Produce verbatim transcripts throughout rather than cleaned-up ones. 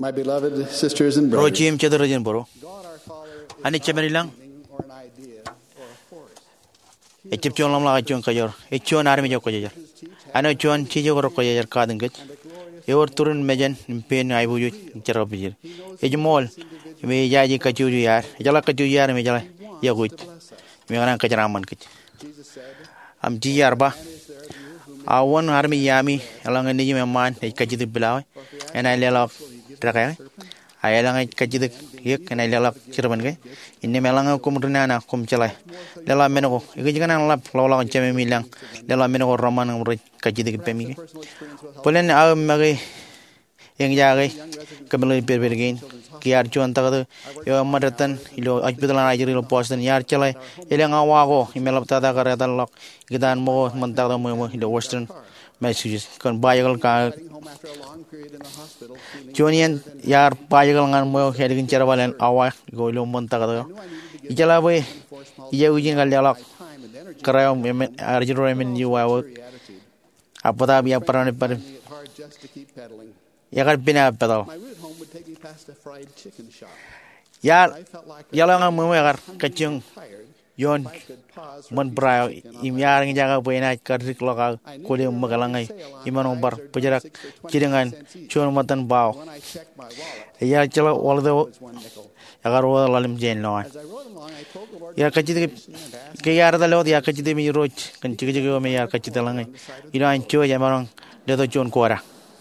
My beloved sisters and brothers, Rochim chedarajan boro. God our Father is Ani not chemerilang. anything or an idea or a force. Echip chon lam la chon kayor. Echon armi jo kajar. Ano chon chijo koro kajar kadang kach. Yor turun mejan impen aibu jo chara bijir. Ejmol me jaji kachu yar. Jala kachu yar me jala yagut. Me orang kajaraman kach. Am ji yar ba. Awan armi yami alang ni me man kachi de bilaw. And I lelok trakay. Ay lang ay kajidik yek na ilalap chirban kay inni melang ko mudna ko mchalay lala menoko igi jigana lap lawla cheme milang lala menoko roman ngre kajidik pemi polen a magi yang jagay kamelo perbergain kiar chuan tagad yo maratan ilo ajbidala ajri lo postan yar chalay ilang awago imelap tada karatan lok gidan mo mantagda mo ilo western messages kon bayagal ka Jonian yar bayagal ngan mo hedgin charawalan awa goilo montagado ijala boy iya ujin gal dialog karayo men arjiro men you work apada biya parane par yagar bina pedal yar yala ngan mo yagar kachung yon mon brayo im yar ngi jaga boyna kardik loka kole magalangai imano bar pajarak kirengan chon matan baw ya chala waldo agar wala lalim jen no ya kachide ke yar dalo ya kachide mi roch kan chige chige me yar kachide langai ilo ancho ya marong dedo chon kora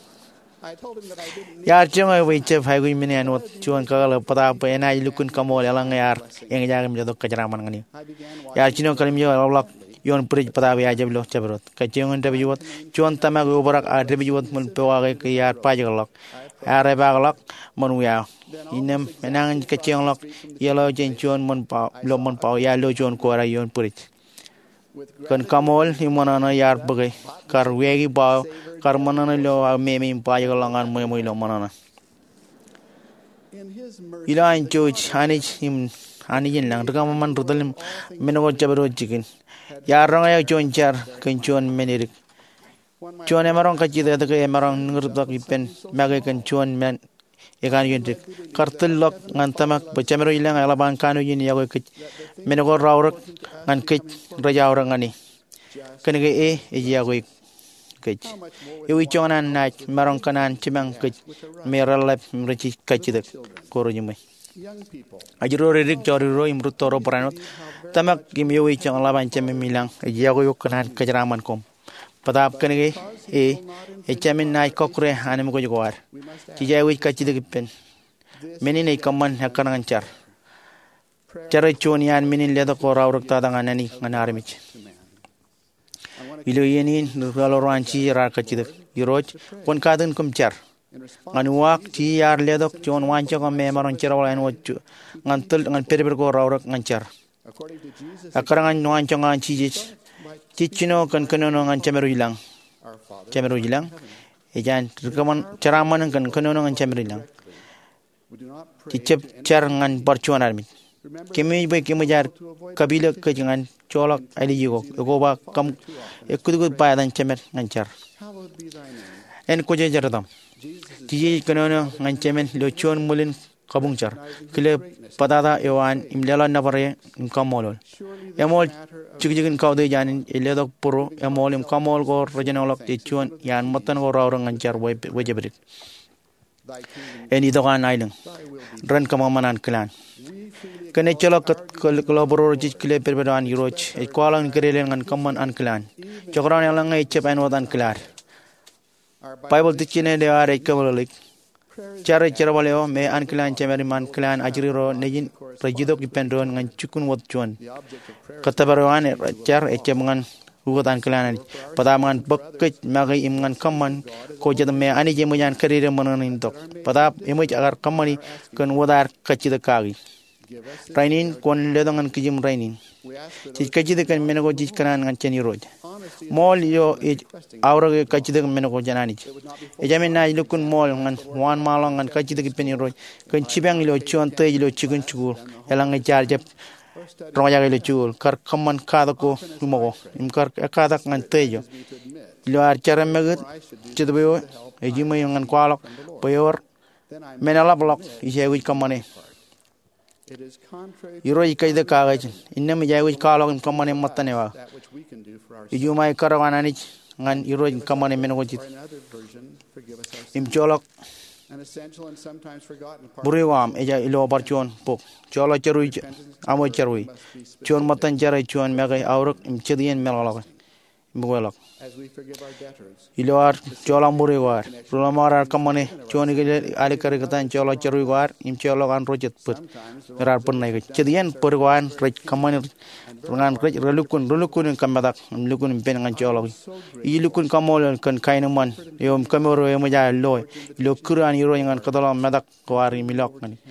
yar chunga we che phai gui mine anot chon kala pada pena ilukun kamol alang yar yang jaga mi dedo kajaraman ngani yar chino kalim yo lak yon prij pada we ajab lo chabrot kachung interview chon tama go barak interview mun pewa ke yar pajalok are bagalok mun ya inem menang kachung lok yelo jen chon mun pa lo mun pa ya lo chon kora yon prij kan kamol himonana yar bagai kar wegi ba kar manana lo me me pa yalangan mo mo lo manana ila ancho chani him ani yin lang daga man rudal menogo jabro jikin yar ranga chon char kan chon menirik chon emarong kachi da daga emarong ngurdak ipen magai kan chon men ekan yindik kartel lok ngan tamak bacamero ilang alaban kanu yin yago kich menogo rawrak ngan kich rajawra ngani kanige e e yago kich ewi chonan nach marong kanan chimang kich meralap mrichi kachidak koro jimai ajiro redik joriro imrutoro pranot tamak kim ewi chong alaban cheme milang e yago yok kanan kajraman kom padap kanige e e chamin nai kokre anem ko jogwar ci jawi kachidak pen menin e kaman hakanan char chara chonian menin ledo ko rawrak ta danganani nganarmich ilo yenin nugalo ranchi ra kachidak yiroj kon kadun kum char nganuak ci yar ledo chon wancho ko me maron charawalan wochu ngantul ngan perber ko rawrak nganchar akarangan wancho ngan ci Ciccino kan kanono ngan cameru hilang, cameru hilang, ejan rekaman caraman kan kanono ngan cameru hilang, cicep car ngan percuan armit, kemi baik kemi jar kabila kejangan colak ali jigo, egoba kam ekut ekut payadan camer ngan car, en koje jaradam, cici kanono ngan camen locuan mulin kabung car, kile padada ewan imlala nabare imkamolol, emol Chikin kau de janin iledok puro emol im kamol go regenolok tichuan yan matan go rawrang anchar wejebrit eni dogan ailang ran kamamanan klan kene cholok kolaboro jit kle perbedan yuroch e kwalang kerelen ngan kaman an klan chokran yalang ngai chep an wadan klar bible tichine de are kabolik Cara cara waleo me an klan chameri man klan ajriro nejin rajidok dipendon ngan chukun wot chuan katabaroan char echemangan ugotan klan padaman bakket magai imngan kaman ko jada me ani jemujan karire mononin dok padap emuj agar kamani kan wadar kachida kagi rainin kon ledongan kijim rainin chikachida kan menago jikanan ngan cheni roj mol yo aura kachida menago janani ejamin na ilukun mol ngan wan malong ngan kachida kipeni roj kan chibang lo chuan te lo chigun chugur elang jar jep roya lo chul kar kaman kada ko lumo im kar kada ngan tejo lo ar chara megut chidbo ejimay ngan kwalok payor then I menala block ijewit kamane it is contrary iro ikai de kagaj innem ijewit kalog kamane matane wa that which we can do for ourselves. ijumai karawanani ngan iro kamane menogojit Or another version, forgive us our im sins. cholok An essential and sometimes forgotten part buriwam eja ilo barchon pok cholo cherui amo cherui chon matan jarai chon megai auruk im chedien melalog imwelok as we forgive our debtors. iloar chola buriwar rulamar kamane choni gele ale karigatan cholo cherui war im cholo kan rojet put Sometimes the rar pernai chedien perwan rech kamane ngan rech relukun relukun kamadak lukun pen ngan cholo ilukun kamol kan kainuman yom kamoro yom ja loy lo kuran yoro ngan kadala madak kwari milok ngani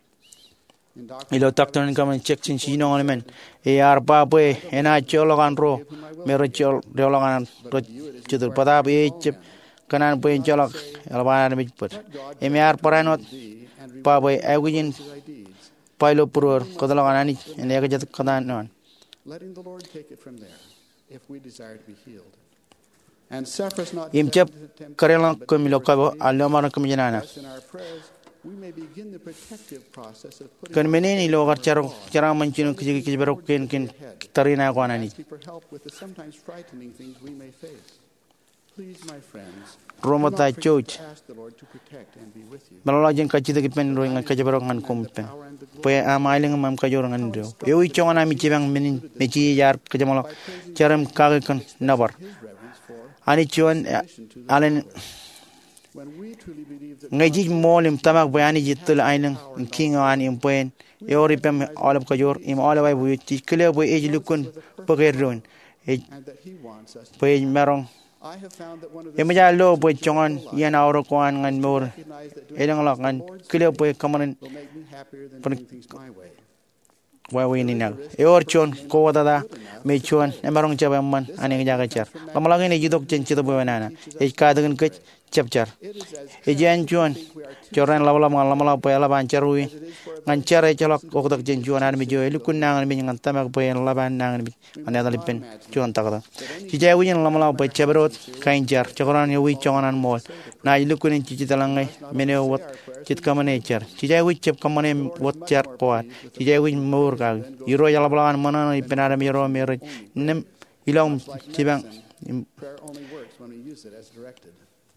in doctrine ilo takton kaman check chin sino men e ar ba boy ena cholo kan ro mero chol rolo kan ro chidur pada be chep kanan boy cholo alban mi put e me ar paranot thee and pa boy agujin thy deeds, pailo puror kadala kanani ene ga jat kadan non letting the Lord take it from there if we desire to be healed. And suffer us not im chep karela ko mi lokabo allo mar ko mi janana us in our prayers, we may begin the protective process of putting kan meneni lo gar charo chara manchin kiji kiji bero ken ken tarina ko anani asking for help with the sometimes frightening things we may face. Please, my friends, roma do ta not forget chouch to ask the Lord to protect and be with you. malala jeng kachi de pen ro ngan kaji bero ngan kom pen pe amailing mam ka jor ngan do e wi chona mi chibang menin me chi yar ka jamalo charam ka kan nabar His reverence for ani chuan alen when we truly believe that ngai ji molim tamak bayani jitul ailang king an im pen e ori pem olab ka jor im olawai bu ti kle bu e lukun pager ron e and that He wants us to. pe merong I have found that one of e the ma lo bu chongan yan awro kwan ngan mor recognize that doing e lang lak ngan kle bu kamanen will make me happier than Pun- doing things my way. wa wi ni nag e or chon ko wada me chon e marong chaba man ani ga ga char lamala ni jidok chen chido bu nana e ka dagan ke chapchar It is as e jen chon choran lawla ma lamala pa la ban charui ngan chare chalok ok dak jen chon an mi jo lu kun nang mi ngan tamak pa la ban nang mi ani dal pen chon takada ji jay wi lamala pa chabrot kain jar choran yo wi chon an mol na lu kun chi chi talangai mene wat chit kamane char ji jay wi chep kamane wat char ko ji jay wi mor ka yiro yala blan manana penara mi ro mi nem ilong chibang prayer only works when we use it as directed.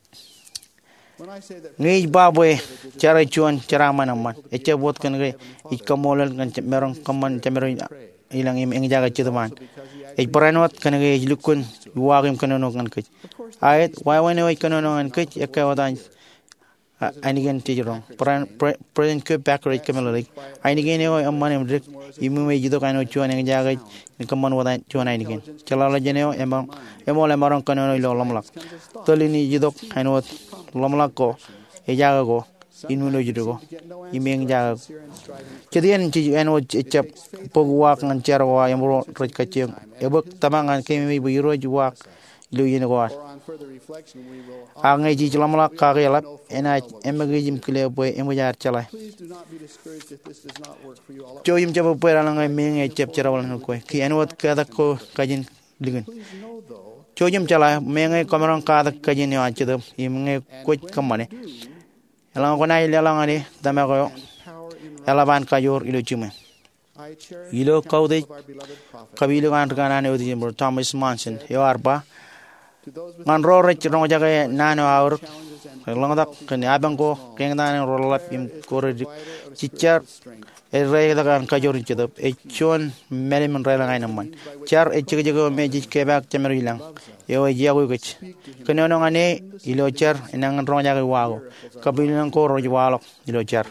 When I say that ngi baboy cara chuan cara manaman eche bot kan ge ikamolal kan merong kaman chamero ilang im eng jaga chidman e paranot kan ge lukun wagim kanono kan ke ayet why when we kanono kan ke ekawadan anigen tijero pran present ke back rate kamelalik anigen e amman emdrik imu me jido kano chuan eng jaga kaman wadan chuan anigen chalala jeneo emang emol emarong kanono ilo lamlak tolini jidok hanot lamlak ko e jaga go inuno jido imeng jaga kedian ci eno chep pogwak ngan cerwa yamro roj kaceng ebok tamangan kemi bu yiro juwak lu yin go or on further reflection we will angai ji lamlak ka gelap ena emagi jim kle boy emujar chala please do not be discouraged if this does not work for you all at joyim jabo pera langai meng e chep cerawal ko ki enwat kada ko kajin ligen once. Please know though chojim chala meng e kamarang kada kajin yo achedam imeng ko kamane elang ko nai lelang ani damago power in elaban kayor ilo chume I cherish ilo kaude our beloved prophet. kabilo kan kanane odi jimbo Thomas Manson yo arba To those with ngan ro rech rong jaga nano awr challenges and long dak kan abang ko keng dan ro lap im ko re vital of chichar strength. e re da kan ka jor chedop e chon mele men re la ngai naman char e chige jego me ji ke bak chamer ilang yo e jago gech kan no ngane ilo char enang rong jaga wago kabilo ko ro jwalo ilo char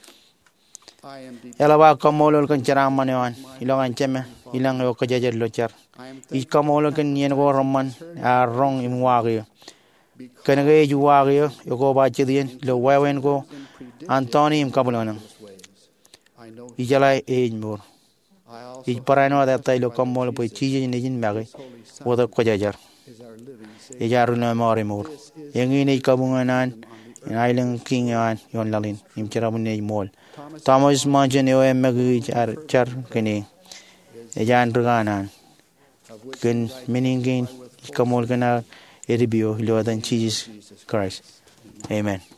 I am deep. ela ba kamolol kan chara manewan ilo kan cheme ilang yo ka jajer lo char I am i kamolol kan yen go roman a rong im wagi kan ge ju wagi yo ko ba chedien lo wawen go antoni im kabolonang ways. I know i jala e mor I also i parano da tai lo kamol po chije ni jin magi woda ko jajar is our living Savior. e jaru na mori mor yengi ni kabunganan ailang king yan yon lalin im chara bunne mol Thomas Manson yo em magi char char kene e jan ruganan ken meningin kamol kana eribio lo dan Jesus Christ amen.